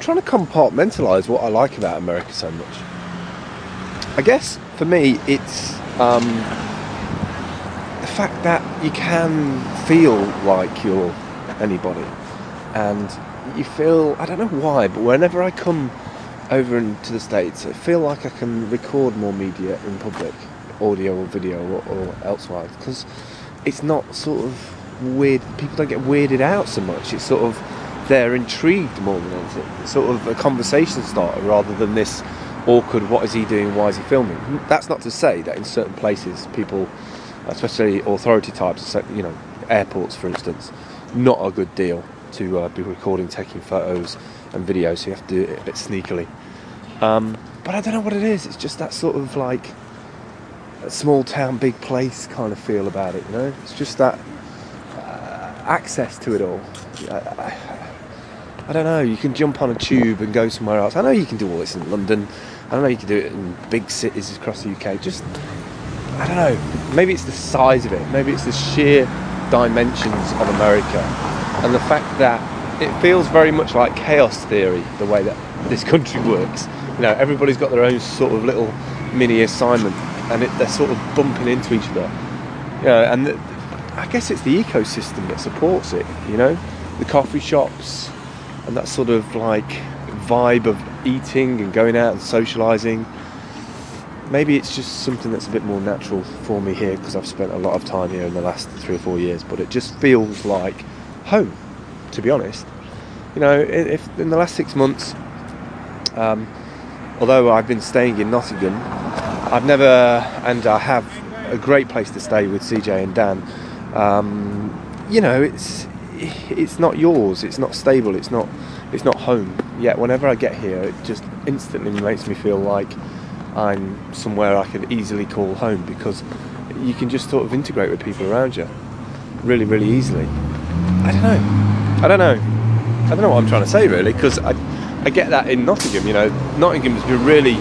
trying to compartmentalise what I like about America so much. I guess for me it's the fact that you can feel like you're anybody, and you feel, I don't know why, but whenever I come over into the States, I feel like I can record more media in public, audio or video or elsewhere, because it's not sort of weird. People don't get weirded out so much. It's sort of, they're intrigued more than anything. It's sort of a conversation starter rather than this awkward, what is he doing, why is he filming? That's not to say that in certain places people, especially authority types, you know, airports for instance, not a good deal to be recording, taking photos and videos, so you have to do it a bit sneakily. But I don't know what it is. It's just that sort of like a small town, big place kind of feel about it, you know? It's just that access to it all. I don't know, you can jump on a tube and go somewhere else. I know you can do all this in London. I know you can do it in big cities across the UK. Just, I don't know, maybe it's the size of it. Maybe it's the sheer dimensions of America. And the fact that it feels very much like chaos theory, the way that this country works. You know, everybody's got their own sort of little mini assignment, and they're sort of bumping into each other. You know, and I guess it's the ecosystem that supports it, you know? The coffee shops, and that sort of like vibe of eating and going out and socialising. Maybe it's just something that's a bit more natural for me here, because I've spent a lot of time here in the last 3 or 4 years, but it just feels like home, to be honest. You know, if in the last 6 months, although I've been staying in Nottingham, I've never, and I have a great place to stay with CJ and Dan. You know, it's not yours, it's not stable, it's not home. Yet whenever I get here, it just instantly makes me feel like I'm somewhere I could easily call home, because you can just sort of integrate with people around you really, really easily. I don't know what I'm trying to say really, because I get that in Nottingham. You know, Nottingham has been really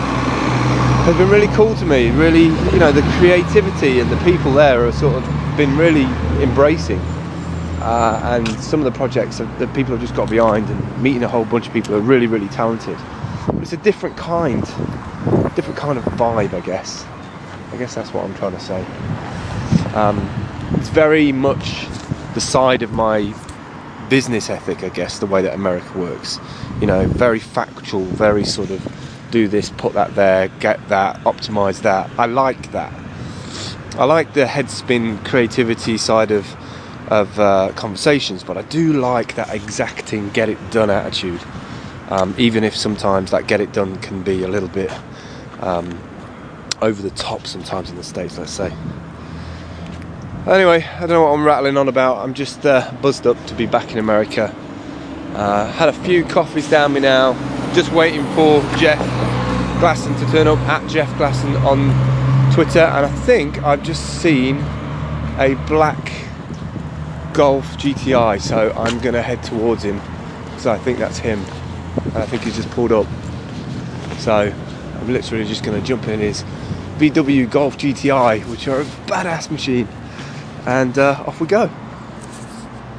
cool to me. Really, you know, the creativity and the people there are sort of been really embracing. And some of the projects that people have just got behind, and meeting a whole bunch of people who are really, really talented. But it's a different kind of vibe, I guess. I guess that's what I'm trying to say. It's very much the side of my business ethic, I guess, the way that America works. You know, very factual, very sort of do this, put that there, get that, optimise that. I like that. I like the head spin creativity side of conversations, but I do like that exacting, get it done attitude. Even if sometimes that get it done can be a little bit over the top sometimes in the States, let's say. Anyway, I don't know what I'm rattling on about. I'm just buzzed up to be back in America. Had a few coffees down me now. Just waiting for Jeff Glasson to turn up, at Jeff Glasson on Twitter. And I think I've just seen a black Golf GTI, so I'm going to head towards him, because I think that's him. And I think he's just pulled up. So I'm literally just going to jump in his VW Golf GTI, which are a badass machine. And off we go.